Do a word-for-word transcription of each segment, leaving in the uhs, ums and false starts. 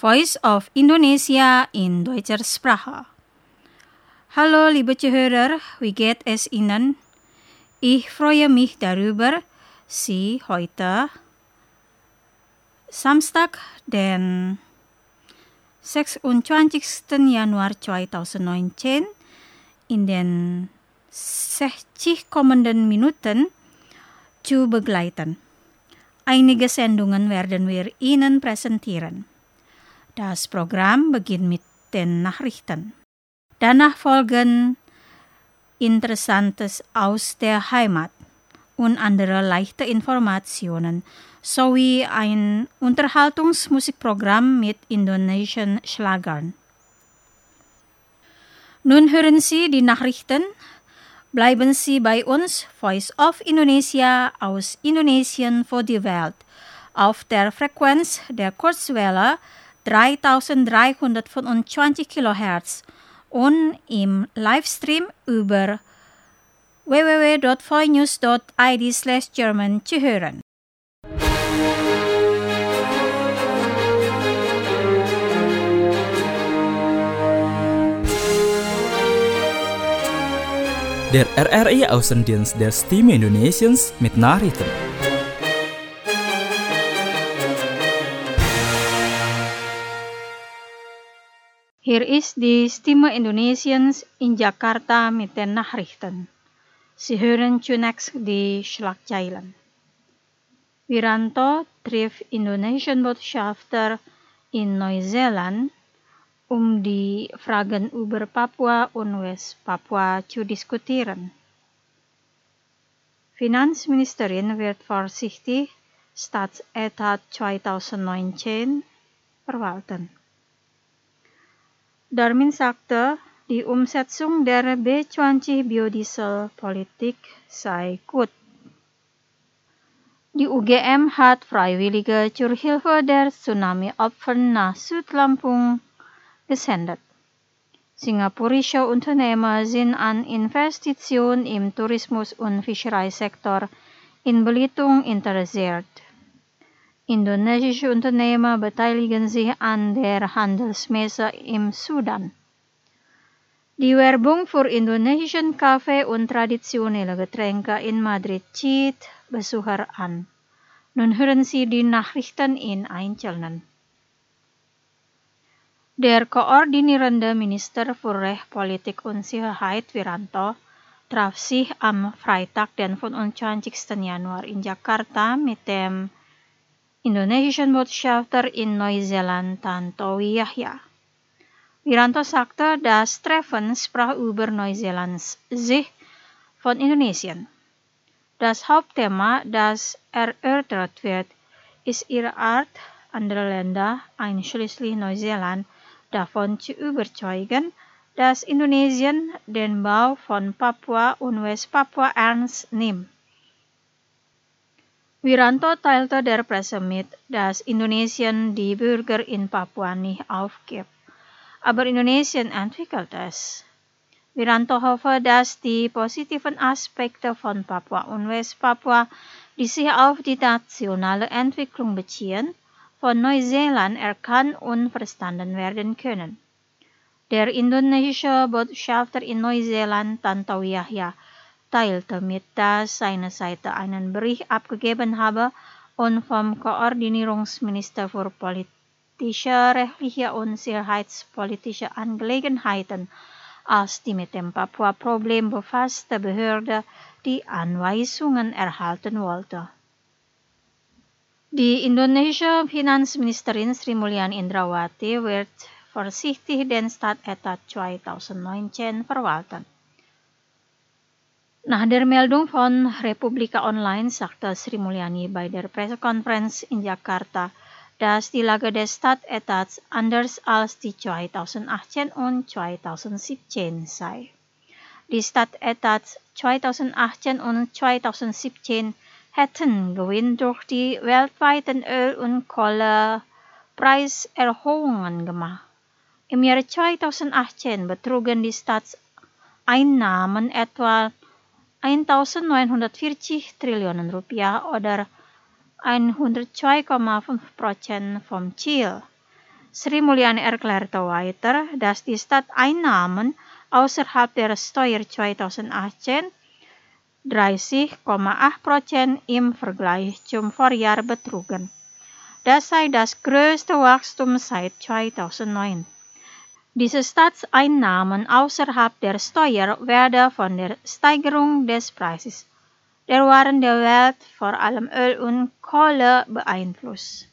Voice of Indonesia in Deutscher Sprache. Hallo liebe Zuhörer, wie geht es Ihnen? Ich freue mich darüber, Sie heute Samstag, den sechsundzwanzigsten Januar zweitausendneunzehn in den sechzig kommenden Minuten zu begleiten. Einige Sendungen werden wir Ihnen präsentieren. Das Programm beginnt mit den Nachrichten. Danach folgen Interessantes aus der Heimat und andere leichte Informationen sowie ein Unterhaltungsmusikprogramm mit Indonesian Schlagern. Nun hören Sie die Nachrichten. Bleiben Sie bei uns, Voice of Indonesia aus Indonesien für die Welt, auf der Frequenz der Kurzwelle dreitausenddreihundertfünfundzwanzig Kilohertz und im Livestream über w w w punkt voinews punkt i d slash German zu hören. Der R R I-Außendienst der Stimme Indonesiens mit Nachrichten. Hier ist die Stimme Indonesiens in Jakarta mit den Nachrichten. Sie hören zunächst die Schlagzeilen. Wiranto trifft Indonesian Botschafter in Neuseeland, um die Fragen über Papua und West-Papua zu diskutieren. Finanzministerin wird vorsichtig Staatsetat zweitausendneunzehn verwalten. Darmin sagte, die Umsetzung der B zwanzig Biodieselpolitik sei gut. Die U G M hat Freiwillige zur Hilfe der Tsunami-Opfer nach Südlampung gesendet. Singapurische Unternehmer sind an Investitionen im Tourismus- und Fischereisektor in Belitung interessiert. Indonesische Unternehmer beteiligen sich an der Handelsmesse im Sudan. Die Werbung für indonesischen Kaffee und traditionelle Getränke in Madrid zieht Besucher an. Nun hören Sie die Nachrichten in Einzelnen. Der koordinierende Minister für Recht, Politik und Sicherheit Wiranto traf sich am Freitag, den fünfundzwanzigsten Januar in Jakarta mit dem indonesischen Botschafter in Neuseeland Tantowi Yahya. Wiranto sagte, das Treffen sprach über Neuseelands Sicht von Indonesien. Das Hauptthema, das erörtert wird, ist ihre Art, andere Länder, einschließlich Neuseeland, davon zu überzeugen, dass Indonesien den Bau von Papua und West-Papua ernst nimmt. Wiranto teilte der Presse mit, dass Indonesien die Bürger in Papua nicht aufgibt, aber Indonesien entwickelt es. Wiranto hoffe, dass die positiven Aspekte von Papua und West-Papua, die sich auf die nationale Entwicklung beziehen, von Neuseeland erkannt und verstanden werden können. Der indonesische Botschafter in Neuseeland, Tantowi Yahya, teilte mit, dass seine Seite einen Bericht abgegeben habe und vom Koordinierungsminister für politische, rechtliche und sicherheitspolitische Angelegenheiten als die mit dem Papua-Problem befasste Behörde die Anweisungen erhalten wollte. Die indonesische Finanzministerin Sri Mulyani Indrawati wird vorsichtig den Staatsetat zweitausendneunzehn verwalten. Nach der Meldung von Republika Online sagte Sri Mulyani bei der Pressekonferenz in Jakarta, dass die Lage des Staatsetats anders als die zweitausendachtzehn und zweitausendsiebzehn sei. Die Staatsetats zweitausendachtzehn und zweitausendsiebzehn hätten Gewinn durch die weltweiten Öl- und Kohlepreiserhöhungen gemacht. Im Jahr zweitausendachtzehn betrugen die Staatseinnahmen etwa eintausendneunhundertvierzig Trillionen Rupiah oder hundertzwei Komma fünf Prozent vom Ziel. Sri Mulyani erklärte weiter, dass die Stadteinnahmen außerhalb der Steuer zweitausendachtzehn dreißig Komma acht Prozent im Vergleich zum Vorjahr betrugen. Das sei das größte Wachstum seit zweitausendneun. Diese Staatseinnahmen außerhalb der Steuer werden von der Steigerung des Preises der Waren der Welt, vor allem Öl und Kohle, beeinflusst.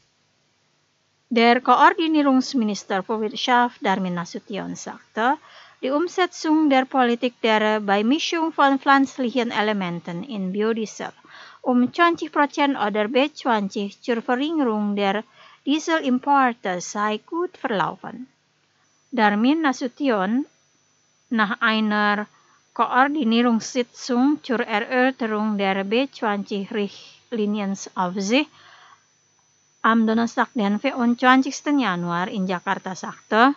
Der Koordinierungsminister für Wirtschaft Darmin Nasution sagte, die Umsetzung der Politik der Beimischung von pflanzlichen Elementen in Biodiesel um zwanzig Prozent oder B zwanzig zur Verringerung der Dieselimporte sei gut verlaufen. Darmin Nasution, nach einer Koordinierungssitzung zur Erörterung der B zwanzig-Richtliniensaufsicht am Donnerstag, den vierundzwanzigsten Januar in Jakarta sagte,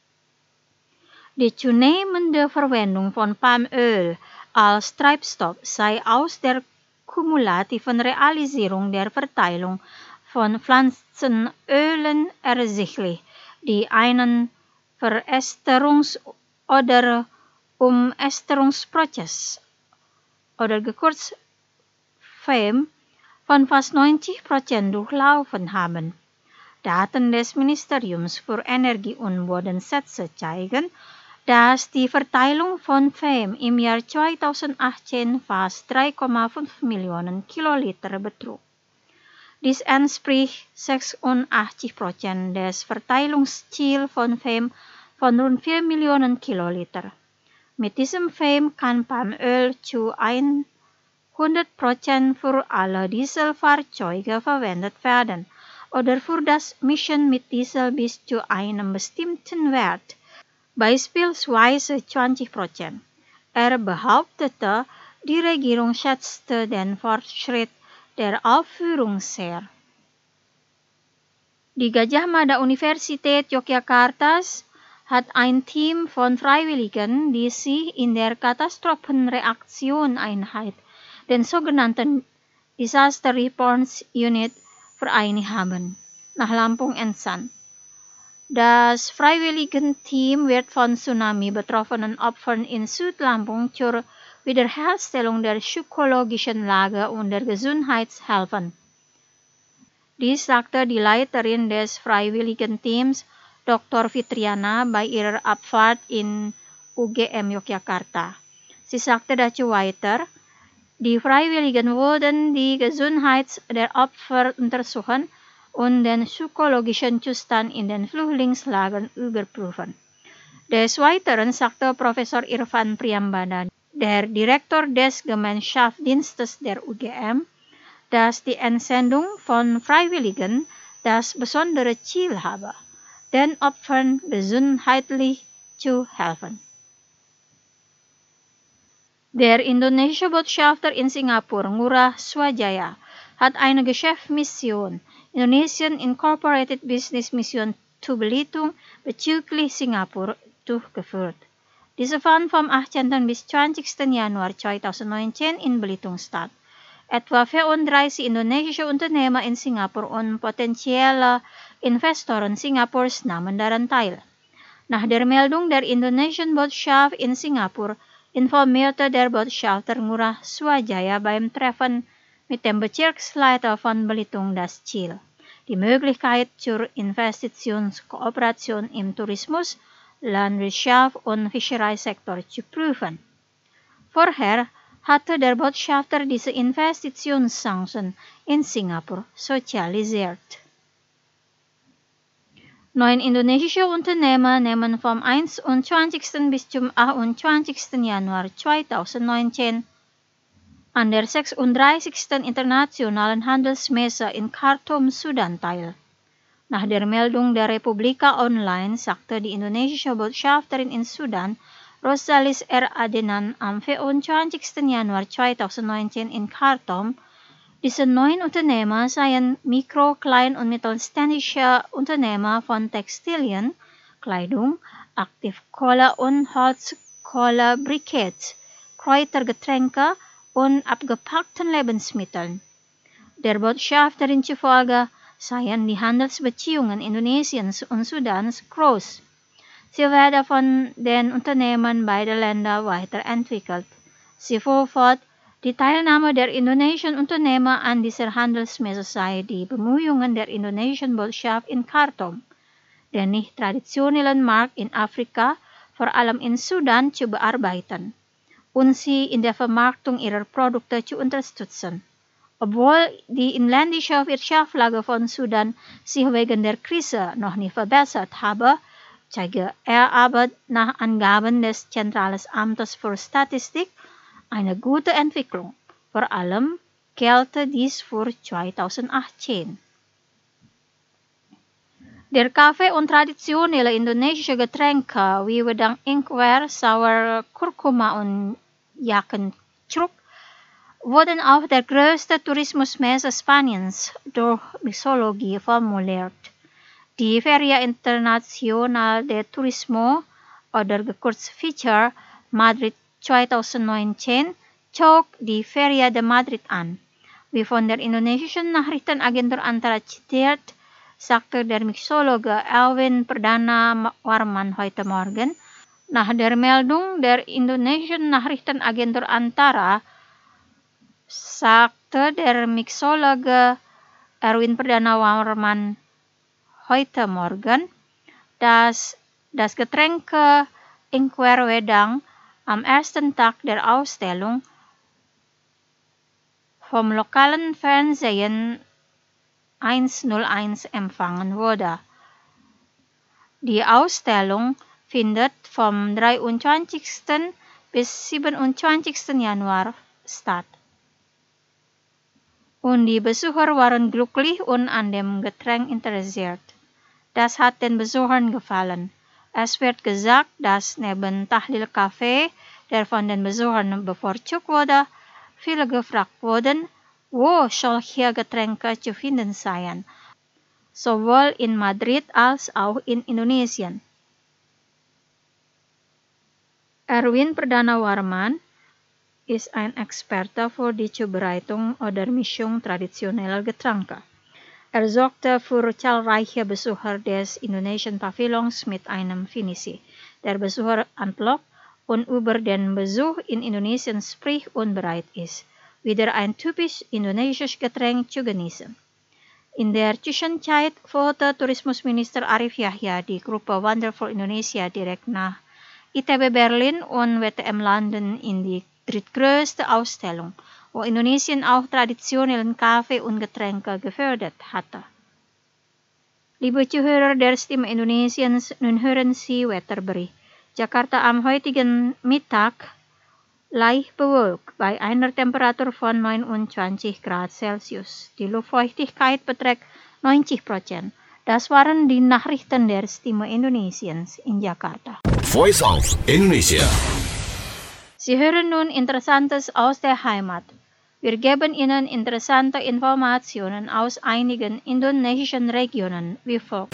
die zunehmende Verwendung von Palmöl als Treibstoff sei aus der kumulativen Realisierung der Verteilung von Pflanzenölen ersichtlich, die einen Veresterungs- oder Umesterungsprozess oder gekürzt F E M von fast neunzig Prozent durchlaufen haben. Daten des Ministeriums für Energie und Bodenschätze zeigen, dass die Verteilung von F E M im Jahr zweitausendachtzehn fast drei Komma fünf Millionen Kiloliter betrug. Dies entspricht sechsundachtzig Prozent des Verteilungsziels von F E M von rund vier Millionen Kiloliter. Mit diesem F E M kann Palmöl zu hundert Prozent für alle Dieselfahrzeuge verwendet werden oder für das Mischen mit Diesel bis zu einem bestimmten Wert, beispielsweise zwanzig Prozent. Er behauptete, die Regierung schätzte den Fortschritt der Aufführung sehr. Die Gadjah Mada Universität Yogyakarta hat ein Team von Freiwilligen, die sich in der Katastrophenreaktion-Einheit, den sogenannten Disaster Response Unit, vereinigt haben, nach Lampung entsandt. Das Freiwilligenteam wird von Tsunami betroffenen Opfern in Südlampung zur Wiederherstellung der psychologischen Lage und der Gesundheit helfen. Dies sagte die Leiterin des Freiwilligenteams, Doktor Fitriana, bei ihrer Abfahrt in U G M Yogyakarta. Sie sagte dazu weiter, die Freiwilligen würden die Gesundheit der Opfer untersuchen und den psychologischen Zustand in den Flüchtlingslagern überprüfen. Des Weiteren sagte Professor Irfan Priyambada, der Direktor des Gemeinschaftsdienstes der U G M, dass die Entsendung von Freiwilligen das besondere Ziel habe, den Opfern gesundheitlich zu helfen. Der indonesische Botschafter in Singapur, Ngurah Swajaya, hat eine Geschäftsmission, Indonesian Incorporated Business Mission to Belitung, bezüglich Singapur durchgeführt. Diese fand vom achtzehnten bis zwanzigsten Januar zweitausendneunzehn in Belitung statt. Etwa vierunddreißig indonesische Unternehmer in Singapur und potenzielle Investoren Singapurs nahmen daran teil. Nach der Meldung der indonesischen Botschaft in Singapur informierte der Botschafter Ngurah Swajaya beim Treffen mit dem Bezirksleiter von Belitung das Ziel, die Möglichkeit zur Investitionskooperation im Tourismus, Landwirtschaft und Fischereisektor zu prüfen. Vorher hatte der Botschafter diese Investitionschancen in Singapur sozialisiert. Neun indonesische Unternehmer nehmen vom einundzwanzigsten bis zum achtundzwanzigsten Januar zweitausendneunzehn an der sechsunddreißigsten Internationalen Handelsmesse in Khartoum, Sudan teil. Nach der Meldung der Republika Online sagte die indonesische Botschafterin in Sudan, Rosalis R. Adenan, am vierundzwanzigsten Januar zweitausendneunzehn in Khartoum, diese neun Unternehmer seien Mikro-, Klein- und Mittelständische Unternehmer von Textilien, Kleidung, Aktivkohle- und Holzkohlebriketts, Kräutergetränke und abgepackten Lebensmitteln. Der Botschafterin zufolge seien die Handelsbeziehungen Indonesiens und Sudans groß. Sie werden von den Unternehmen beider Länder weiterentwickelt. Sie fuhr fort, die Teilnahme der indonesischen Unternehmer an dieser Handelsmesse sei die Bemühungen der indonesischen Botschaft in Khartoum, den nicht traditionellen Markt in Afrika, vor allem in Sudan, zu bearbeiten und sie in der Vermarktung ihrer Produkte zu unterstützen. Obwohl die inländische Wirtschaftslage von Sudan sich wegen der Krise noch nicht verbessert habe, zeige er aber nach Angaben des Zentralen Amtes für Statistik eine gute Entwicklung. Vor allem gelte dies für zweitausendachtzehn. Der Kaffee und traditionelle indonesische Getränke wie Wedang Ingwer, Sour Kurkuma und Jakenkruk wurden auf der größten Tourismusmesse Spaniens durch Mixology formuliert. Die Feria Internacional de Turismo oder gekürzt Feature Madrid zweitausendneunzehn zog die Feria de Madrid an. Wie von der indonesischen Nachrichtenagentur Antara zitiert, sagte der Mixologe Erwin Perdana Warman heute Morgen. Nach der Meldung der indonesischen Nachrichtenagentur Antara sagte der Mixologe Erwin Perdana Warman heute Morgen, dass das Getränk Ingwer Wedang am ersten Tag der Ausstellung vom lokalen Fernsehen hunderteins empfangen wurde. Die Ausstellung findet vom dreiundzwanzigsten bis siebenundzwanzigsten Januar statt. Und die Besucher waren glücklich und an dem Getränk interessiert. Das hat den Besuchern gefallen. Es wird gesagt, dass neben Tahlil Kaffee, der von den Besuchern bevorzugt wurde, viele gefragt wurden, wo solche Getränke zu finden seien, sowohl in Madrid als auch in Indonesien. Erwin Perdana Warman ist ein Experte für die Zubereitung oder Mischung traditioneller Getränke. Er sorgte für zahlreiche Besucher des indonesischen Pavillons mit einem Finisi, der Besucher anlockt und über den Besuch in Indonesien spricht und bereit ist, wieder ein typisch indonesisches Getränk zu genießen. In der Zwischenzeit führte Tourismusminister Arif Yahya die Gruppe Wonderful Indonesia direkt nach I T B Berlin und W T M London in die drittgrößte Ausstellung, wo Indonesien auch traditionellen Kaffee und Getränke gefördert hatte. Liebe Zuhörer der Stimme Indonesiens, nun hören Sie Wetterbericht. Jakarta am heutigen Mittag leicht bewölkt bei einer Temperatur von neunundzwanzig Grad Celsius. Die Luftfeuchtigkeit beträgt neunzig Prozent. Das waren die Nachrichten der Stimme Indonesiens in Jakarta. Voice of Indonesia. Sie hören nun Interessantes aus der Heimat. Wir geben Ihnen interessante Informationen aus einigen indonesischen Regionen wie folgt.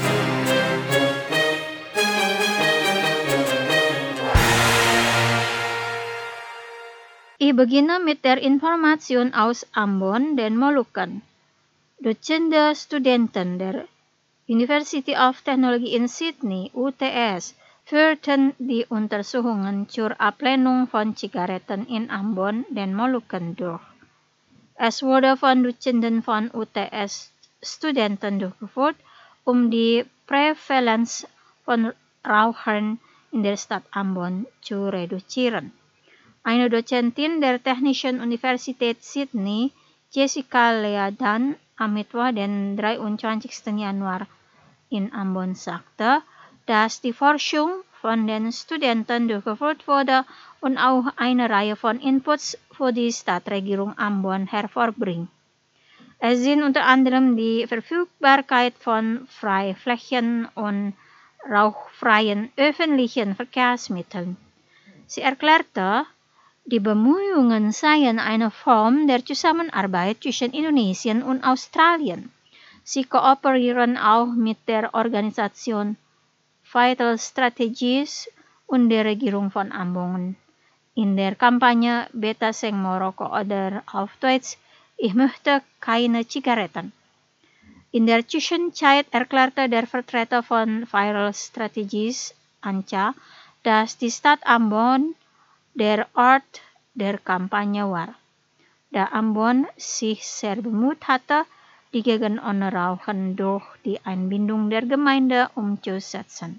Ich beginne mit der Information aus Ambon, den Molukken. Dutzende Studenten der University of Technology in Sydney, U T S, führten die Untersuchungen zur Ablehnung von Zigaretten in Ambon, den Molukken, durch. Es wurde von Dutzenden von U T S-Studenten durchgeführt, um die Prävalenz von Rauchern in der Stadt Ambon zu reduzieren. Eine Dozentin der Technischen Universität Sydney, Jessica Leadan, am Mittwoch, den dreiundzwanzigsten Januar in Ambon sagte, dass die Forschung von den Studenten durchgeführt wurde und auch eine Reihe von Inputs für die Stadtregierung Ambon hervorbringt. Es sind unter anderem die Verfügbarkeit von Freiflächen und rauchfreien öffentlichen Verkehrsmitteln. Sie erklärte, die Bemühungen seien eine Form der Zusammenarbeit zwischen Indonesien und Australien. Sie kooperieren auch mit der Organisation Vital Strategies und der Regierung von Ambon in der Kampagne Beta Seng Morocco oder auf Deutsch Ich möchte keine Zigaretten. In der Zwischenzeit erklärte der Vertreter von Viral Strategies, ANCA, dass die Stadt Ambon der Ort der Kampagne war, da Ambon sich sehr bemüht hatte, die Gegenunterrauchen durch die Einbindung der Gemeinde umzusetzen.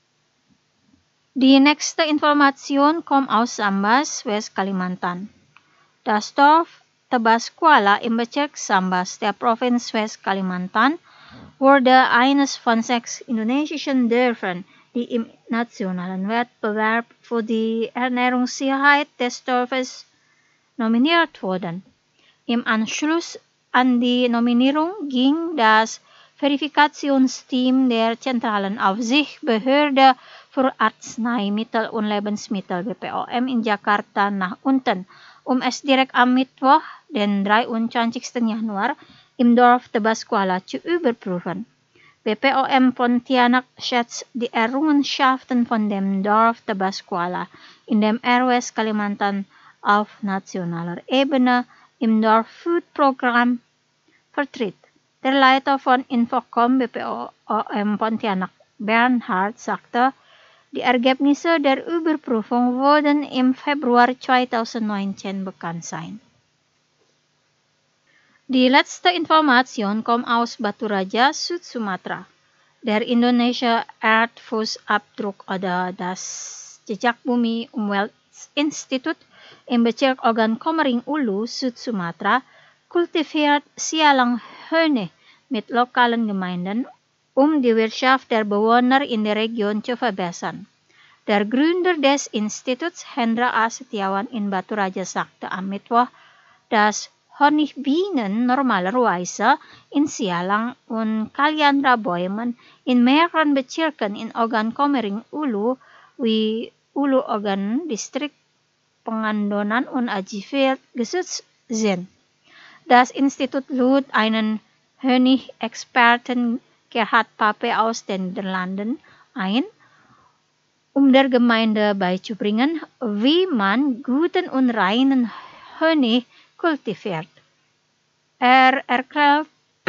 Die nächste Information kommt aus Sambas, West Kalimantan. Das Dorf Tebaskuala im Bezirk Sambas der Provinz West Kalimantan wurde eines von sechs indonesischen Dörfern, die im nationalen Wettbewerb für die Ernährungssicherheit des Dorfes nominiert wurden. Im Anschluss an die Nominierung ging das Verifikationsteam der Zentralen Aufsichtsbehörde für Arzneimittel und Lebensmittel B P O M in Jakarta nach unten, um es direkt am Mittwoch, den dreiundzwanzigsten Januar, im Dorf Tebaskuala zu überprüfen. B P O M Pontianak schätzt die Errungenschaften von dem Dorf Tebaskuala in dem R W S Kalimantan auf nationaler Ebene im Dorf-Food-Programm vertritt. Der Leiter von Infocom B P O M Pontianak, Bernhard, sagte, die Ergebnisse der Überprüfung würden im Februar zweitausendneunzehn bekannt sein. Die letzte Information kommt aus Batu Raja, Süd-Sumatra. Der Indonesia Erdfußabdruck oder das Jejak Bumi Umweltinstitut im Bezirk Ogan Komering Ulu, Süd-Sumatra, kultiviert Sialang Höne mit lokalen Gemeinden, um die Wirtschaft der Bewohner in der Region zu verbessern. Der Gründer des Instituts, Hendra A. Setiawan in Batu Raja, sagte am Mittwoch, dass Honigbienen normalerweise in Sialang und Kaliandra Bäumen in mehreren Bezirken in Ogan Komering Ulu wie Ulu Ogan Distrikt Pengandonan und Ajifil geschützt sind. Das Institut lud einen Honigexperten Gerhard Pape aus den Niederlanden ein, um der Gemeinde beizubringen, wie man guten und reinen Honig kultiviert. Er erklärt,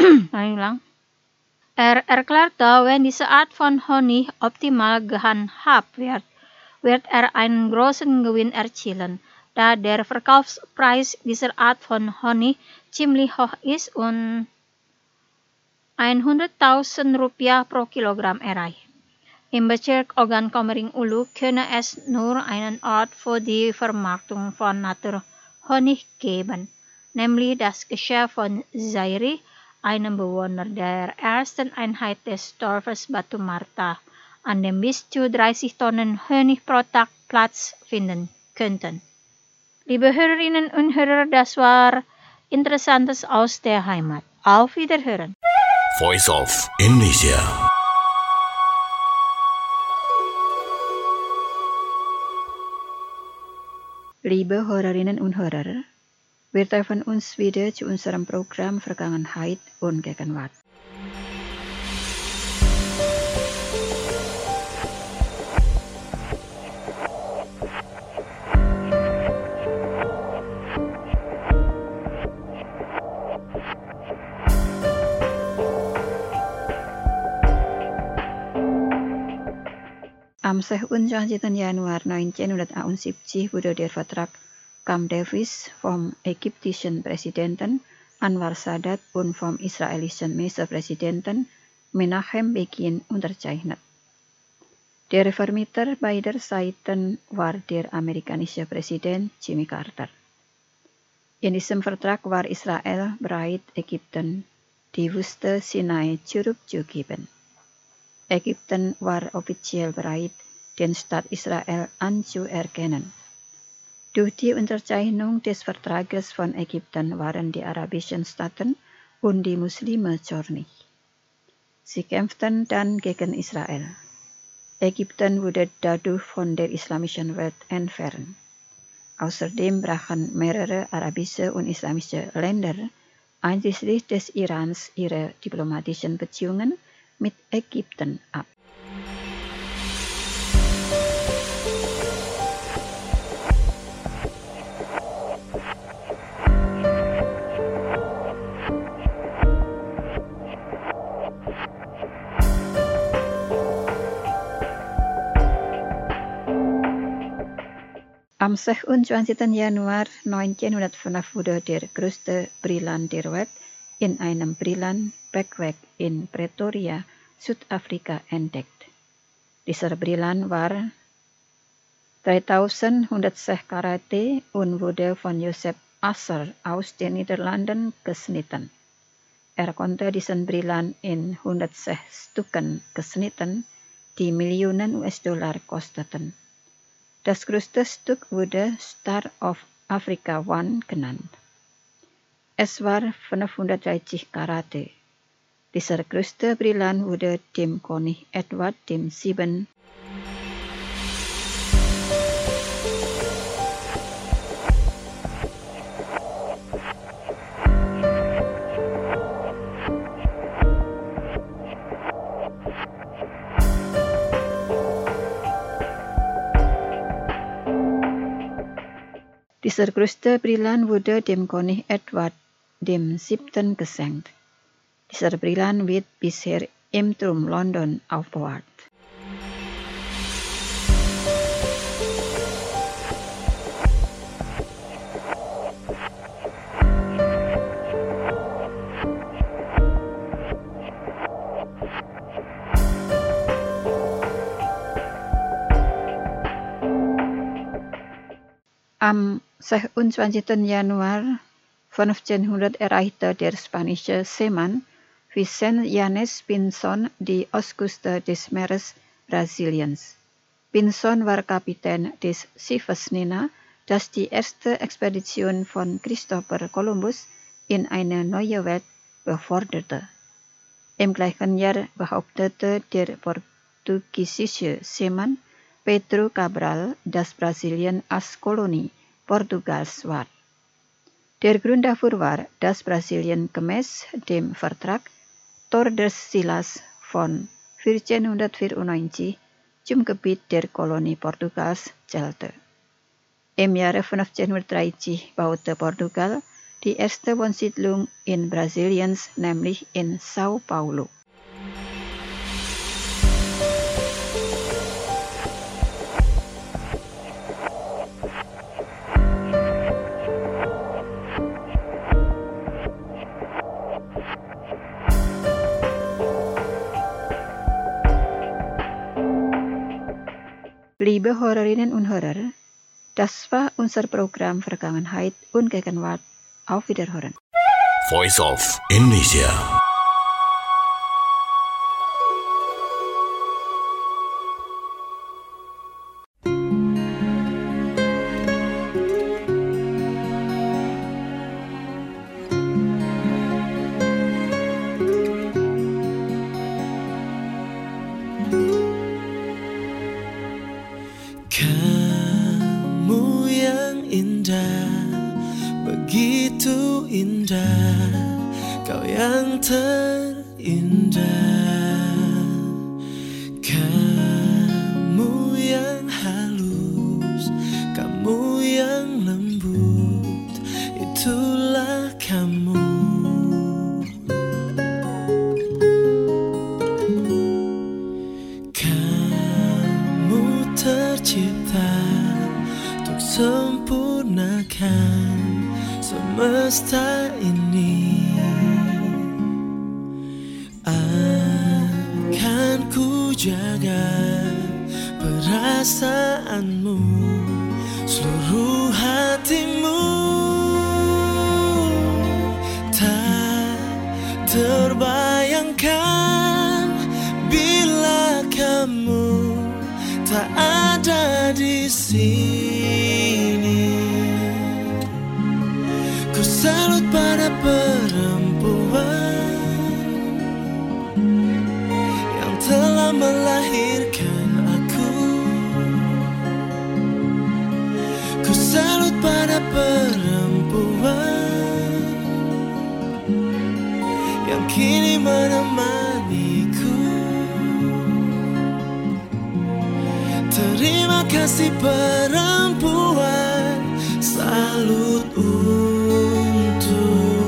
er erklärte, wenn diese Art von Honig optimal gehandhabt wird, wird er einen großen Gewinn erzielen, da der Verkaufspreis dieser Art von Honig ziemlich hoch ist und hunderttausend Rupiah pro Kilogramm erreicht. Im Bezirk Ogan Komering Ulu könne es nur einen Ort für die Vermarktung von Naturhonig geben, nämlich das Geschäft von Zairi, einem Bewohner der ersten Einheit des Dorfes Batu Marta, an dem bis zu dreißig Tonnen Honig pro Tag Platz finden könnten. Liebe Hörerinnen und Hörer, das war Interessantes aus der Heimat. Auf Wiederhören. Voice of Indonesia. Liebe Hörerinnen und Hörer, wir treffen uns wieder zu unserem Programm Vergangenheit und Gegenwart. Am zesentwintigsten Januar negentienhonderdachtensiebzig wurde der Vertrag Camp Davis vom ägyptischen Präsidenten Anwar Sadat und vom israelischen Ministerpräsidenten Menachem Begin unterzeichnet. Der Reformierer beider Seiten war der amerikanische Präsident Jimmy Carter. In diesem Vertrag war Israel bereit, Ägypten die Wüste Sinai zurückzugeben. Ägypten war offiziell bereit, den Staat Israel anzuerkennen. Durch die Unterzeichnung des Vertrages von Ägypten waren die arabischen Staaten und die Muslime zornig. Sie kämpften dann gegen Israel. Ägypten wurde dadurch von der islamischen Welt entfernt. Außerdem brachen mehrere arabische und islamische Länder, einschließlich des Irans, ihre diplomatischen Beziehungen mit Ägypten ab. Am sechsundzwanzigsten Januar negentienhonderdvijfenveertig der grootste brand der Welt in einem Brillenbergwerk in Pretoria, Südafrika entdeckt. Dieser Brillen war dreitausendhundertzehn Karate und wurde von Joseph Asser aus den Niederlanden geschnitten. Er konnte diesen Brillen in hundertzehn Stücken geschnitten, die Millionen U S-Dollar kosteten. Das größte Stück wurde Star of Africa One genannt. Es war fünfhundertdreißig Karate. Dieser größte Brillen wurde dem König Edward der Siebente Dieser größte Brillen wurde dem König Edward der Siebente geschenkt. Dieser Brillen wird bisher im Turm London aufbewahrt. Am sechsundzwanzigsten Januar fünfzehnhundert erreichte der spanische Seemann Vicente Yanes Pinzon die Ostküste des Meeres Brasiliens. Pinzon war Kapitän des Schiffes Nina, das die erste Expedition von Christopher Columbus in eine neue Welt beförderte. Im gleichen Jahr behauptete der portugiesische Seemann Pedro Cabral, dass Brasilien als Kolonie Portugals war. Der Grund dafür war, dass Brasilien gemäß dem Vertrag Tordesillas von vierzehnhundertvierundneunzig zum Gebiet der Kolonie Portugals zählte. Im Jahre fünfzehnhundertdreißig baute Portugal die erste Wohnsiedlung in Brasiliens, nämlich in Sao Paulo. Liebe Hörerinnen und Hörer, das war unser Programm Vergangenheit und Gegenwart. Auf Wiederhören. Voice of Indonesia. Kamu yang indah, begitu indah, kau yang terindah. Kamu yang halus, kamu yang lembut, itulah kamu. Kamu tercipta untuk sempurnakan semesta ini. Akan ku jaga perasaanmu, seluruh hatimu. Tak terbayangkan bila kamu tak ada di sini. Ku salut pada perempuan yang telah melahirkan aku. Ku salut pada perempuan yang kini menemaniku. Terima kasih perempuan, salut untukmu.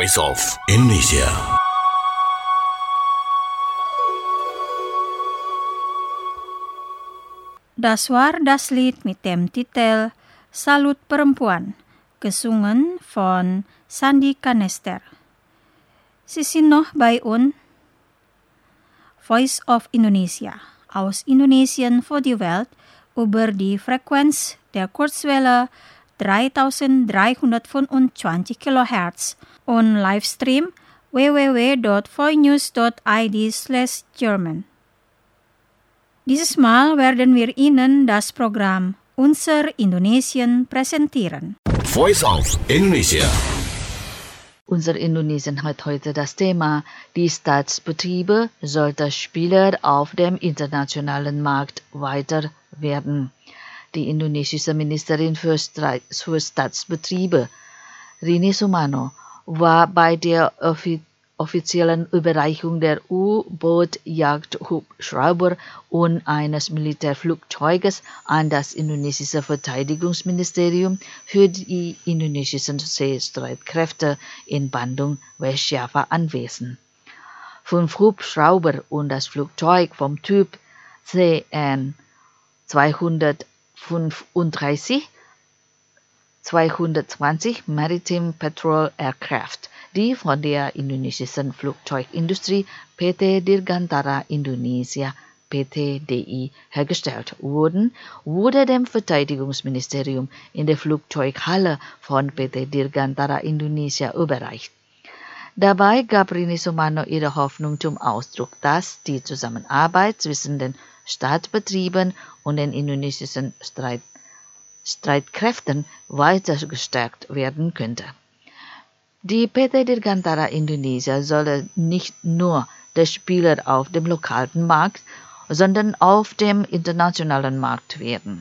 Voice of Indonesia. Das war das Lied mit dem Titel Salut Perempuan, gesungen von Sandi Kanester. Sie sind noch bei uns. Voice of Indonesia, aus Indonesien für die Welt, über die Frequenz der Kurzwelle dreitausenddreihundertfünfundzwanzig Kilohertz und Livestream w w w dot voinews dot i d slash German. Dieses Mal werden wir Ihnen das Programm Unser Indonesien präsentieren. Voice of Indonesia. Unser Indonesien hat heute das Thema: Die Staatsbetriebe sollten Spieler auf dem internationalen Markt weiter werden. Die indonesische Ministerin für, Streit, für Staatsbetriebe, Rini Sumarno, war bei der offi- offiziellen Überreichung der U-Boot-Jagdhubschrauber und eines Militärflugzeuges an das indonesische Verteidigungsministerium für die indonesischen Seestreitkräfte in Bandung, Westjava anwesend. Fünf Hubschrauber und das Flugzeug vom Typ C N zweihundertfünfunddreißig zweihundertzwanzig Maritime Patrol Aircraft, die von der indonesischen Flugzeugindustrie P T Dirgantara Indonesia P T D I hergestellt wurden, wurde dem Verteidigungsministerium in der Flugzeughalle von P T Dirgantara Indonesia überreicht. Dabei gab Rini Sumarno ihre Hoffnung zum Ausdruck, dass die Zusammenarbeit zwischen den Staatsbetrieben und den indonesischen Streit Streitkräften weiter gestärkt werden könnte. Die P T Dirgantara Indonesia solle nicht nur der Spieler auf dem lokalen Markt, sondern auf dem internationalen Markt werden.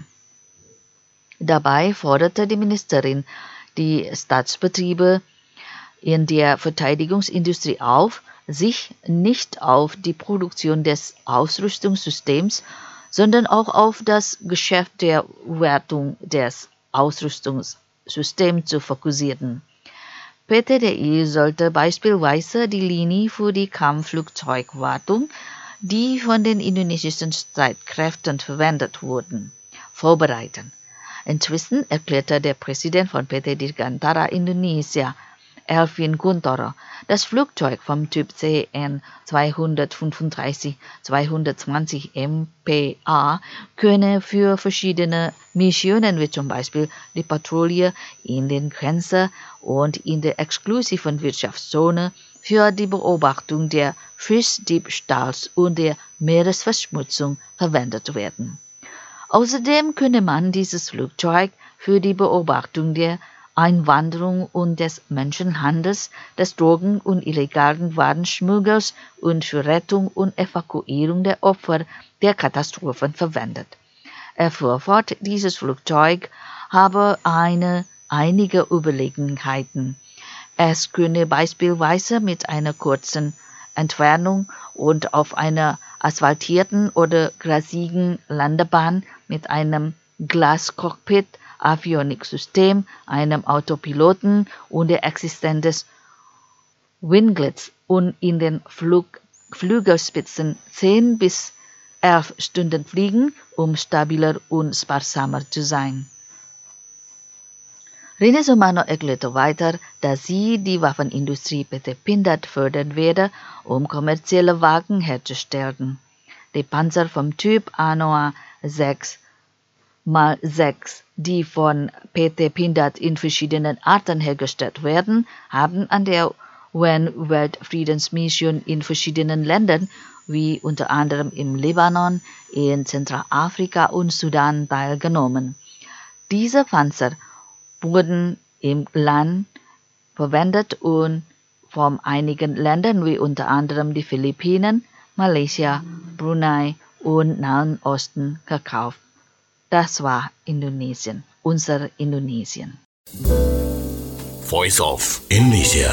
Dabei forderte die Ministerin die Staatsbetriebe in der Verteidigungsindustrie auf, sich nicht auf die Produktion des Ausrüstungssystems, sondern auch auf das Geschäft der Wertung des Ausrüstungssystems zu fokussieren. P T D I sollte beispielsweise die Linie für die Kampfflugzeugwartung, die von den indonesischen Streitkräften verwendet wurden, vorbereiten. Inzwischen erklärte der Präsident von P T Dirgantara Indonesia, Elvin Guntoro, das Flugzeug vom Typ C N zweihundertfünfunddreißig zweihundertzwanzig M P A könne für verschiedene Missionen wie zum Beispiel die Patrouille in den Grenzen und in der exklusiven Wirtschaftszone für die Beobachtung der Fischdiebstahls und der Meeresverschmutzung verwendet werden. Außerdem könne man dieses Flugzeug für die Beobachtung der Einwanderung und des Menschenhandels, des Drogen- und illegalen Warenschmuggels und für Rettung und Evakuierung der Opfer der Katastrophen verwendet. Er fuhr fort, dieses Flugzeug habe eine, einige Überlegenheiten. Es könne beispielsweise mit einer kurzen Entfernung und auf einer asphaltierten oder grasigen Landebahn mit einem Glascockpit, Avioniksystem, einem Autopiloten und der Existenz des Winglets und in den Flug, Flügelspitzen zehn bis elf Stunden fliegen, um stabiler und sparsamer zu sein. Rini Sumarno erklärte weiter, dass sie die Waffenindustrie P T Pindad fördern werde, um kommerzielle Wagen herzustellen. Die Panzer vom Typ Anoa sechs mal sechs, die von P T Pindad in verschiedenen Arten hergestellt werden, haben an der U N-Weltfriedensmission in verschiedenen Ländern, wie unter anderem im Libanon, in Zentralafrika und Sudan teilgenommen. Diese Panzer wurden im Land verwendet und von einigen Ländern wie unter anderem die Philippinen, Malaysia, Brunei und Nahen Osten gekauft. Das war Indonesien, unser Indonesien. Voice of Indonesia.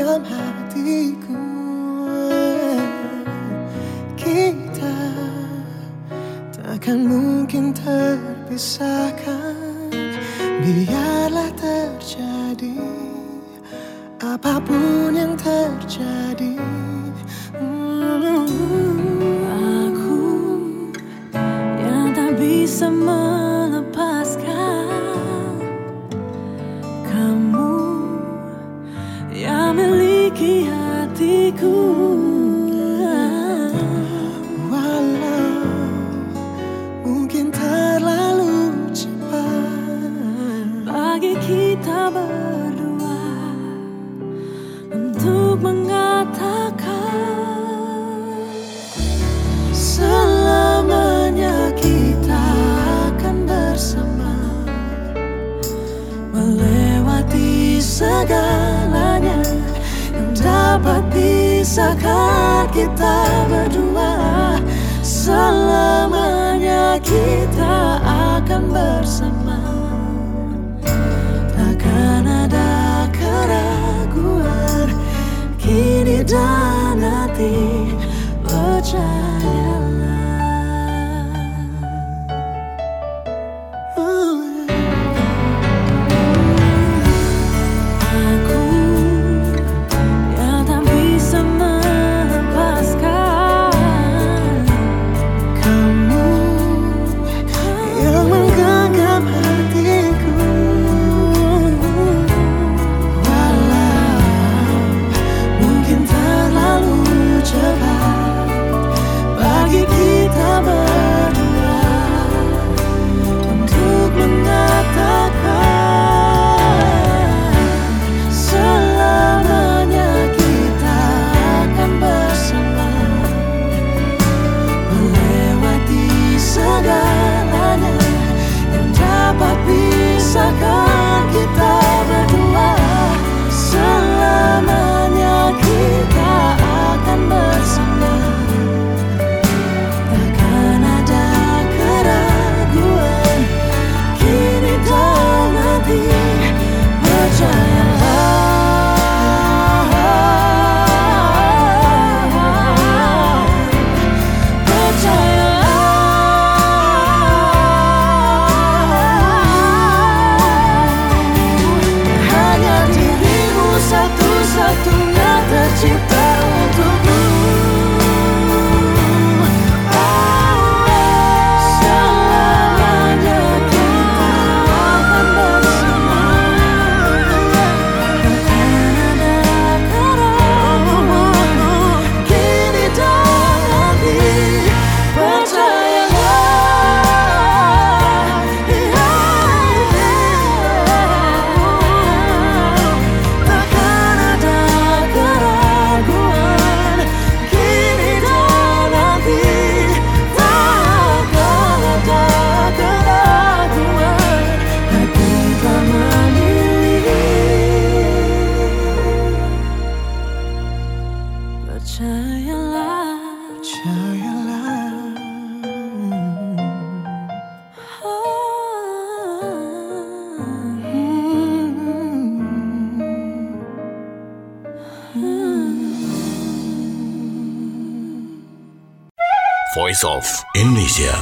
dalam hatiku. Kita takkan mungkin terpisahkan. Biarlah terjadi apapun yang terjadi. Aku yang tak bisa melepaskan kamu yang miliki hatiku. Walau mungkin terlalu cepat bagi kita berdua untuk mengatakan selamanya kita akan bersama, melewati segalanya yang dapat pisahkan kita berdua. Selamanya kita akan bersama, takkan ada keraguan kini dan nanti, percayalah. aku yang tak bisa melepaskan Kamu yang menggenggam hatiku. Walau mungkin terlalu cepat bagi kita berdua untuk mengatakan selamanya kita akan bersama, melewati segalanya yang dapat pisahkan kita berdua. Selamanya kita akan bersama, takkan ada keraguan kini dan nanti, percayalah. Hanya dirimu satu-satunya tercipta untukku. Selamanya kita akan bersama, takkan ada keraguan kini dan nanti, percayalah. Takkan ada keraguan kini dan nanti, takkan ada keraguan hati tak memilih. percayalah. Percayalah. Voice of Indonesia.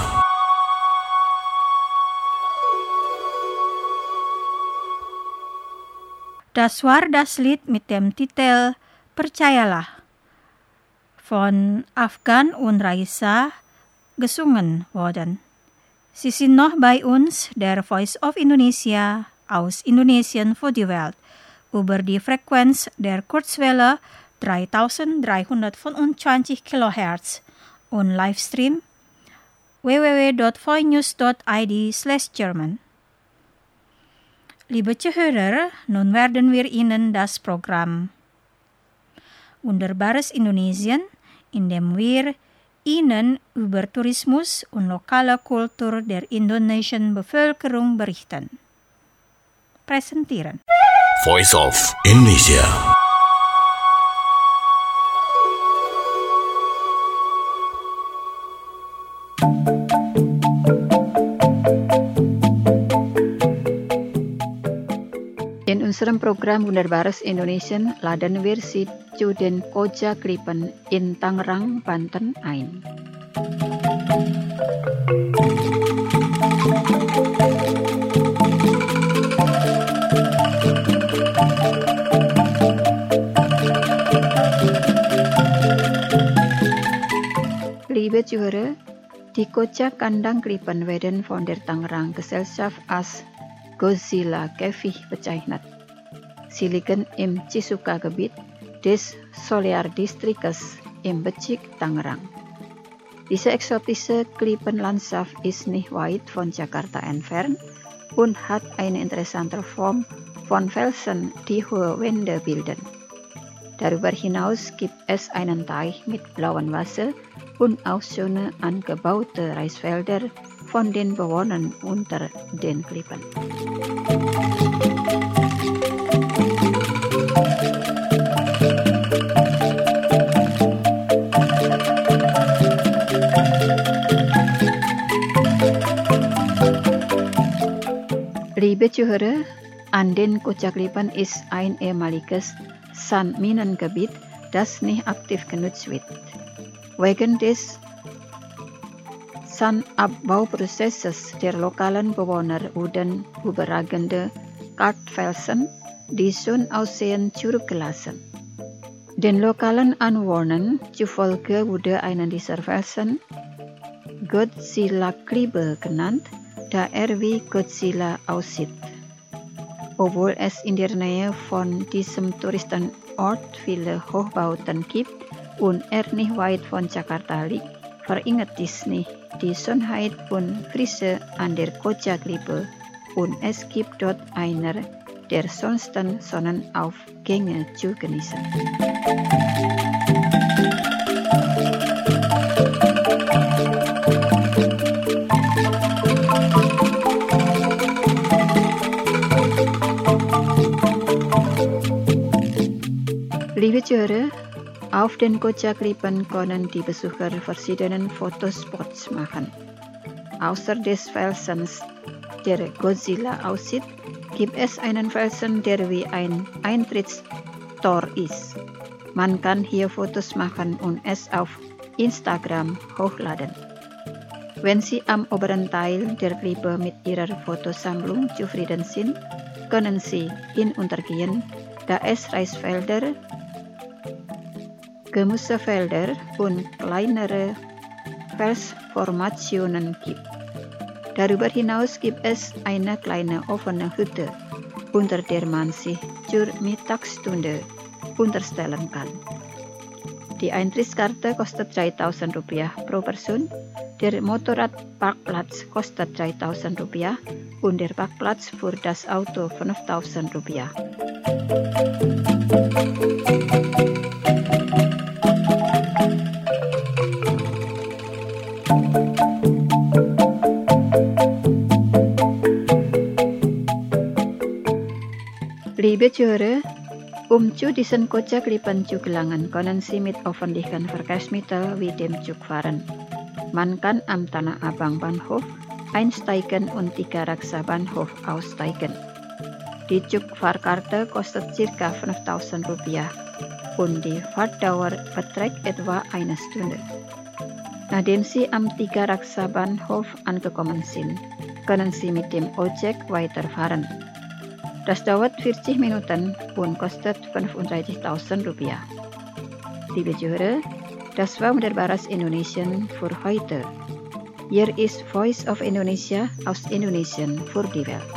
Das war das Lied mit dem Titel Percayalah von Afgan und Raisa gesungen worden. Sie sind noch bei uns, der Voice of Indonesia aus Indonesien für die Welt, über die Frequenz der Kurzwelle dreitausenddreihundertfünfundzwanzig Kilohertz und Livestream w w w dot voinews dot i d slash German. Liebe Zuhörer, nun werden wir Ihnen das Programm Wunderbares Indonesien, in dem wir Ihnen über Tourismus und lokale Kultur der indonesischen Bevölkerung berichten, präsentieren. Voice of Indonesia. In unserem Programm Wunderbares Indonesian laden wir Sie zu den Koja-Klippen in Tangerang, Banten ein. Liebe Zuhörer, die Koja-Kandang-Klippen werden von der Tangerang Gesellschaft als Godzilla-Käfig bezeichnet. Sie liegen im Cisuka-Gebiet des Solear-Distriktes im Bezirk Tangerang. Diese exotische Klippenlandschaft ist nicht weit von Jakarta entfernt und hat eine interessante Form von Felsen, die hohe Wände bilden. Darüber hinaus gibt es einen Teich mit blauem Wasser und auch schöne angebaute Reisfelder von den Bewohnern unter den Klippen. Liebe Zuhörer, an den Koja-Klippen ist ein ehemaliges Sandminengebiet, das nicht aktiv genutzt wird. Wegen des Sandabbauprozesses der lokalen Bewohner wurden überragende Kalkfelsen, die schön aussehen, zurückgelassen. Den lokalen Anwohnern zufolge wurde einer dieser Felsen Godzilla-Klippe genannt, da er wie Godzilla aussieht. Obwohl es in der Nähe von diesem Touristenort viele Hochbauten gibt und er nicht weit von Jakarta liegt, verringert dies nicht die Schönheit und Frische an der Koja-Klippe und es gibt dort einer der schönsten Sonnenaufgänge zu genießen. Liebe Zuhörer, auf den Koja-Klippen können die Besucher verschiedene Fotospots machen. Außer des Felsens, der Godzilla aussieht, gibt es einen Felsen, der wie ein Eintrittstor ist. Man kann hier Fotos machen und es auf Instagram hochladen. Wenn Sie am oberen Teil der Klippe mit Ihrer Fotosammlung zufrieden sind, können Sie hinuntergehen, da es Reisfelder, Gemüsefelder und kleinere Felsformationen gibt. Darüber hinaus gibt es eine kleine offene Hütte, unter der man sich zur Mittagsstunde unterstellen kann. Die Eintrittskarte kostet dreitausend Rupiah pro Person, der Motorradparkplatz kostet dreitausend Rupiah und der Parkplatz für das Auto fünftausend Rupiah. Liebe Zuhörer, um zu diesen Koja-Klippen zu gelangen, können Sie mit öffentlichen Verkehrsmitteln wie dem Zug fahren. Man kann am Tanah Abang Bahnhof einsteigen und Tiga Raksa Bahnhof aussteigen. Die Zugfahrkarte kostet ca. fünftausend Rupiah und die Fahrtdauer beträgt etwa eine Stunde. Nachdem Sie am Tiga Raksa Bahnhof angekommen sind, können Sie mit dem Ojek weiterfahren. Das dauert vierzig Minuten und kostet fünfunddreißigtausend Rupiah. Liebe Zuhörer, das war Wunderbares Indonesian für heute. Hier ist Voice of Indonesia aus Indonesien für die Welt.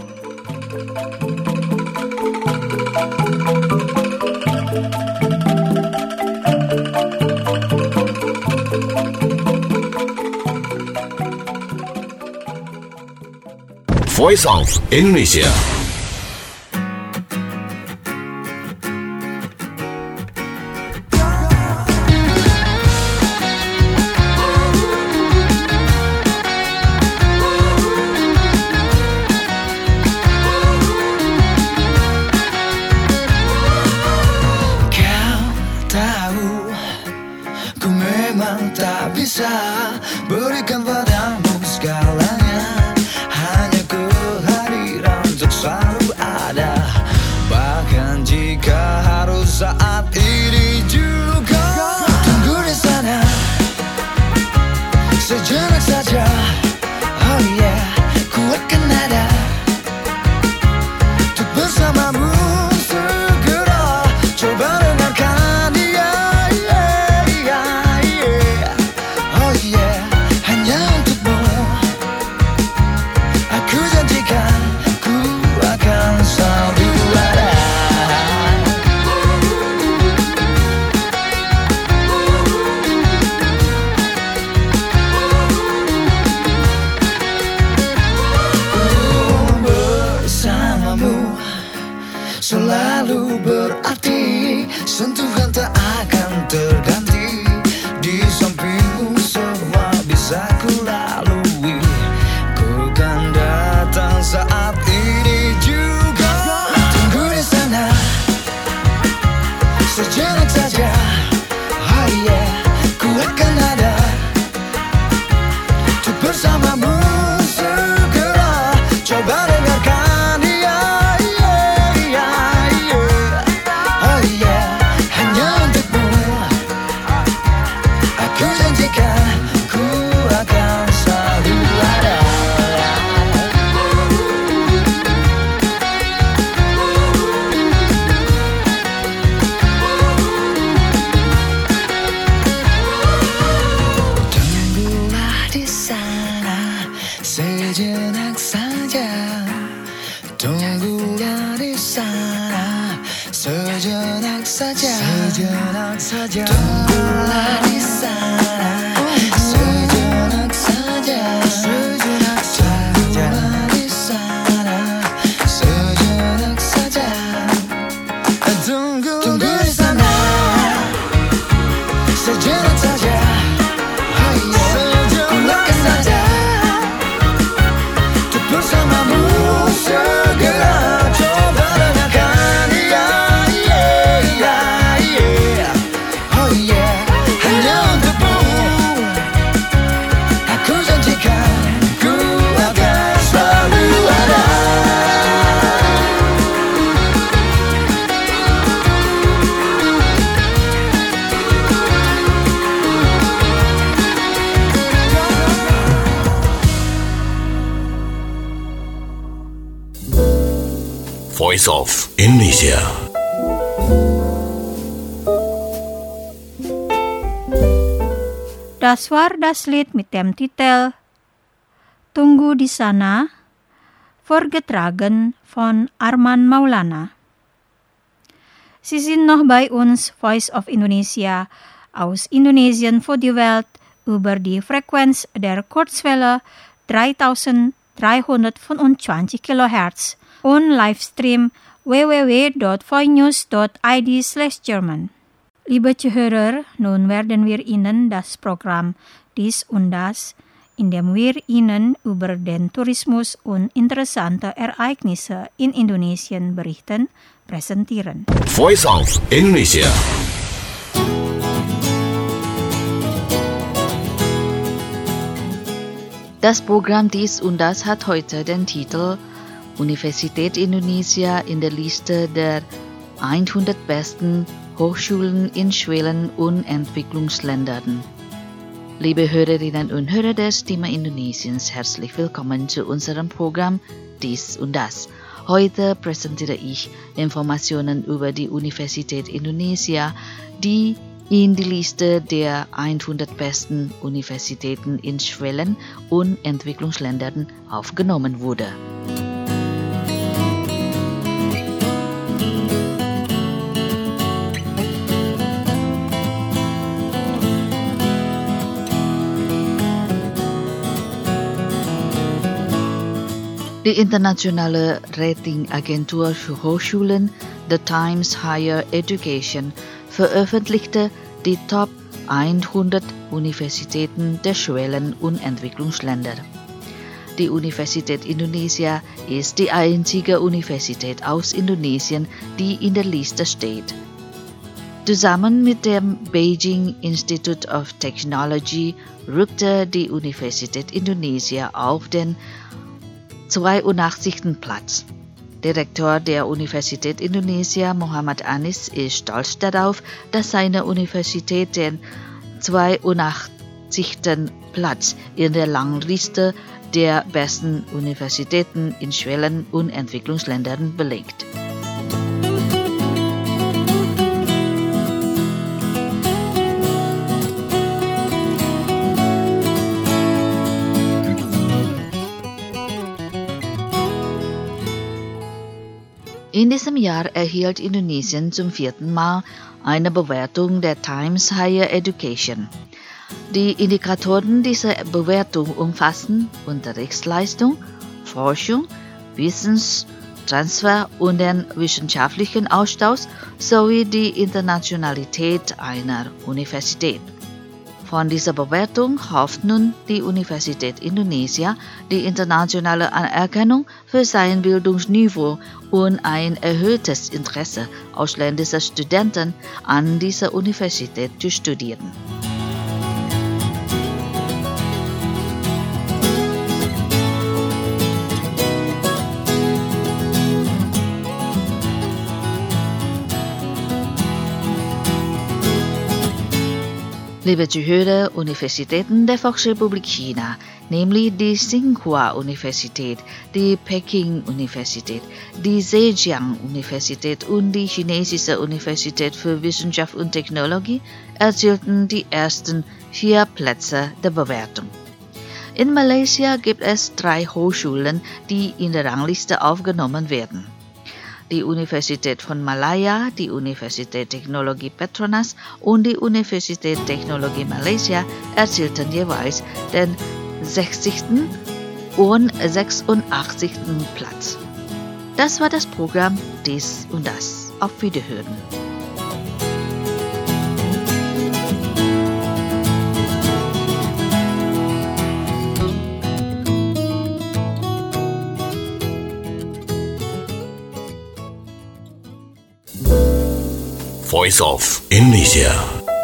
Voice of Indonesia. Berikan padamu segalanya, hanya kehadiran untuk saya. selalu berarti, sentuhan tak akan terganti. Di sampingmu semua bisa ku lalui, ku kan datang saat ini juga. Tunggu di sana sejenak saja, oh yeah, ku akan ada untuk bersamamu segera. Coba dengarkan, yeah, yeah, yeah, yeah. Oh yeah, hanya untukmu aku janjikan, ku akan selalu ada. Tunggulah di sana sejenak saja, tunggulah di sana sejenak saja, sejenak saja. Tunggulah di sana sejenak saja, sejenak saja. Tunggulah di sana sejenak saja. Tunggu, tunggu di sana sejenak saja. Oh yeah, ku akan ada untuk bersamamu segera. Coba dengarkan, yeah, yeah, yeah, yeah. Oh yeah, hanya untukmu aku janjikan, ku akan selalu ada. Voice of Indonesia. Das war das Lied mit dem Titel Tunggu di sana, vorgetragen von Arman Maulana. Sie sind noch bei uns, Voice of Indonesia, aus Indonesien für die Welt, über die Frequenz der Kurzwelle dreitausenddreihundertfünfundzwanzig Kilohertz und Livestream w w w punkt voinews punkt i d slash German. Liebe Zuhörer, nun werden wir Ihnen das Programm Dies und Das, in dem wir Ihnen über den Tourismus und interessante Ereignisse in Indonesien berichten, präsentieren. Voice of Indonesia. Das Programm Dies und Das hat heute den Titel Universität Indonesia in der Liste der hundert besten Hochschulen in Schwellen- und Entwicklungsländern. Liebe Hörerinnen und Hörer der Stimme Indonesiens, herzlich willkommen zu unserem Programm Dies und Das. Heute präsentiere ich Informationen über die Universität Indonesia, die in die Liste der hundert besten Universitäten in Schwellen- und Entwicklungsländern aufgenommen wurde. Die internationale Ratingagentur für Hochschulen, The Times Higher Education, veröffentlichte die Top hundert Universitäten der Schwellen- und Entwicklungsländer. Die Universität Indonesia ist die einzige Universität aus Indonesien, die in der Liste steht. Zusammen mit dem Beijing Institute of Technology rückte die Universität Indonesia auf den zweiundachtzigsten Platz. Direktor der Universität Indonesia, Muhammad Anis, ist stolz darauf, dass seine Universität den zweiundachtzigsten Platz in der Rangliste der besten Universitäten in Schwellen- und Entwicklungsländern belegt. In diesem Jahr erhielt Indonesien zum vierten Mal eine Bewertung der Times Higher Education. Die Indikatoren dieser Bewertung umfassen Unterrichtsleistung, Forschung, Wissens- Transfer und den wissenschaftlichen Austausch sowie die Internationalität einer Universität. Von dieser Bewertung hofft nun die Universität Indonesia die internationale Anerkennung für sein Bildungsniveau und ein erhöhtes Interesse ausländischer Studenten an dieser Universität zu studieren. Liebe Zuhörer, Universitäten der Volksrepublik China, nämlich die Tsinghua-Universität, die Peking-Universität, die Zhejiang-Universität und die Chinesische Universität für Wissenschaft und Technologie, erzielten die ersten vier Plätze der Bewertung. In Malaysia gibt es drei Hochschulen, die in der Rangliste aufgenommen werden. Die Universität von Malaya, die Universität Technologie Petronas und die Universität Technologie Malaysia erzielten jeweils den sechzigsten und sechsundachtzigsten Platz. Das war das Programm Dies und Das. Auf Wiederhören. Voice of Indonesia.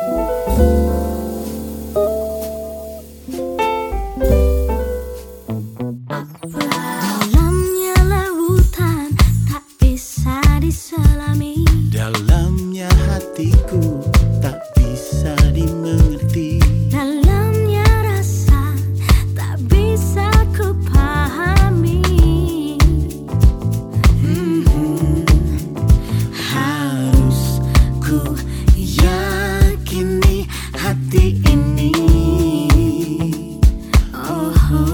Dalamnya lautan tak bisa diselami. Dalamnya hatiku tak bisa dimengerti. Dalamnya rasa tak bisa ku pahami. Harus ku yakini hati ini. Oh,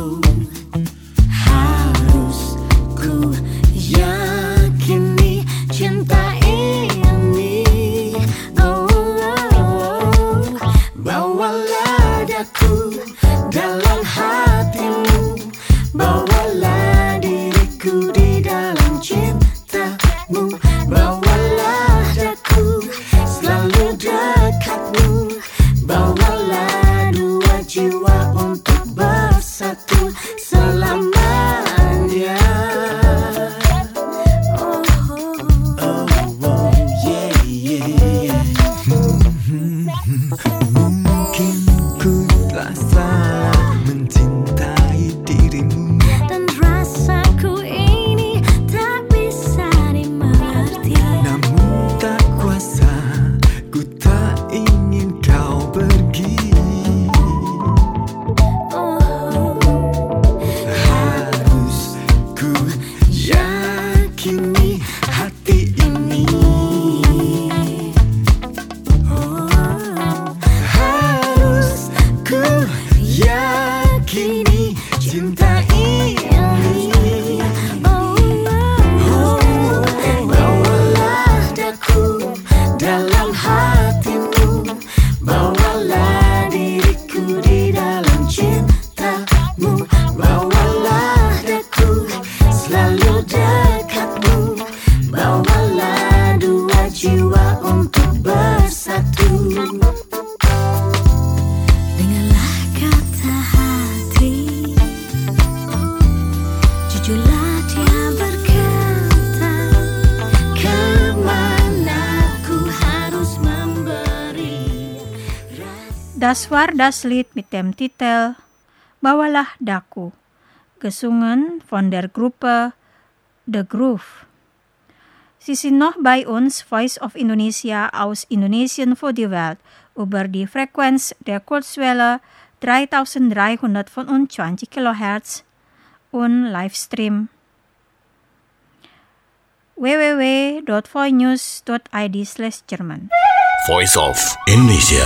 Harus ku yakini cinta ini. oh, oh. Bawalah daku dalam hatimu. Bawalah diriku di dalam cintamu. Bawalah daku selalu dekatmu. Bawalah dua jiwa untuk bersatu selamanya. Oh, oh. Oh, oh, yeah, yeah, yeah. Mungkin ku telah salah mencintai dirimu. Dan rasaku ini tak bisa dimengerti. Namun tak kuasa, ku tak ingin kau pergi. Oh, Harus ku yakini hati ini. oh. Harus ku yakini cinta ini. Oh, bawalah daku dalam hatimu. Bawalah diriku di dalam cintamu. Bawalah daku selalu dekatmu. Bawalah dua jiwa untuk bersatu. Dengarlah kata hati, jujurlah dia berkata, kemana ku harus memberi rasa. Das war das Lied mit dem Titel Bawalah Daku, gesungen von der Gruppe The Groove. Sie sind noch bei uns, Voice of Indonesia aus Indonesien für die Welt, über die Frequenz der Kurzwelle dreitausenddreihundertfünfundzwanzig Kilohertz und Livestream w w w dot voinews dot i d slash German. Voice of Indonesia.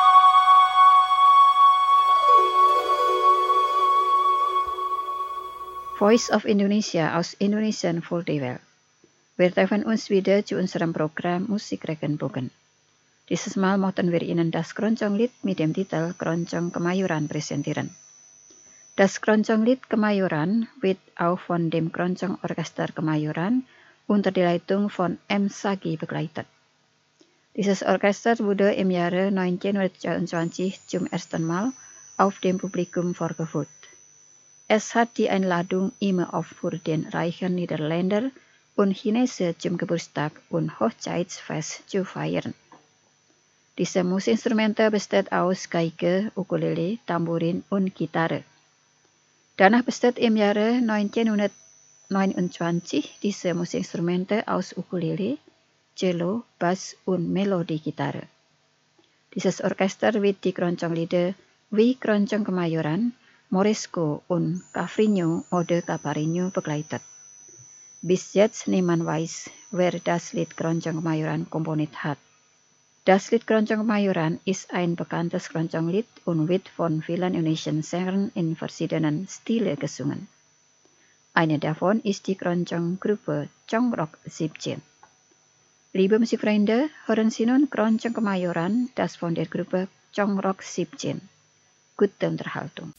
Voice of Indonesia aus Indonesien für die Welt. Wir treffen uns wieder zu unserem Programm Musik Regenbogen. Dieses Mal möchten wir Ihnen das Keroncong-Lied mit dem Titel Keroncong Kemayoran präsentieren. Das Kronchonglied Kemayoran wird auch von dem Kronchong-Orchester Kemayoran unter der Leitung von M. Sagi begleitet. Dieses Orchester wurde im Jahre neunzehnhundertzweiundzwanzig zum ersten Mal auf dem Publikum vorgeführt. Es hat die Einladung immer auf für den reichen Niederländer und Chinesen zum Geburtstag und Hochzeitsfest zu feiern. Diese Musikinstrumente besteht aus Geige, Ukulele, Tambourin und Gitarre. Danach besteht im Jahre neunzehnhundertneunundzwanzig diese Musikinstrumente aus Ukulele, Cello, Bass und Melodiegitarre. Dieses Orchester wird die Kronchonglieder wie Kronchong Kemayoran, Morisco und Cafrinho oder Caparinho begleitet. Bis jetzt niemand weiß, wer das Lied Kronchong Kemayoran komponiert hat. Das Lied Kronchong Kemayoran ist ein bekanntes Kronchonglied und wird von vielen Indonesian Sängern in verschiedenen Stilen gesungen. Eine davon ist die Kronchong-Gruppe Chongrok siebzehn. Liebe Musikfreunde, hören Sie nun Kronchong Kemayoran, das von der Gruppe Chongrok siebzehn. Gute Unterhaltung.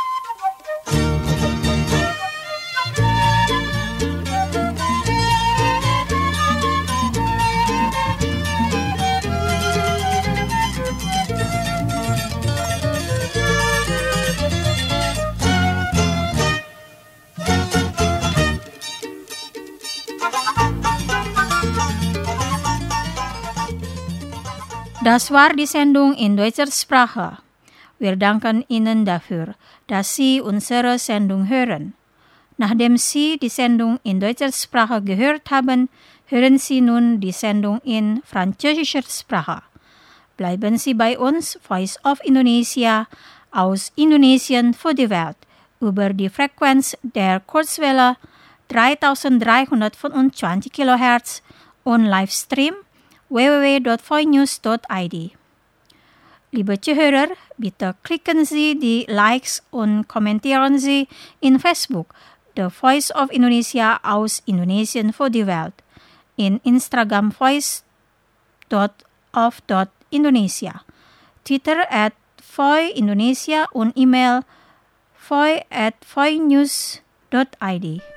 Das war die Sendung in deutscher Sprache. Wir danken Ihnen dafür, dass Sie unsere Sendung hören. Nachdem Sie die Sendung in deutscher Sprache gehört haben, hören Sie nun die Sendung in französischer Sprache. Bleiben Sie bei uns, Voice of Indonesia, aus Indonesien für die Welt, über die Frequenz der Kurzwelle dreitausenddreihundertfünfundzwanzig Kilohertz und Livestream w w w dot voinews dot i d. Liebe Zuhörer, bitte klicken Sie die Likes und kommentieren Sie in Facebook The Voice of Indonesia aus Indonesien für die Welt, in Instagram voice dot of dot indonesia, Twitter at Voi Indonesia und E-Mail voi at voinews dot i d.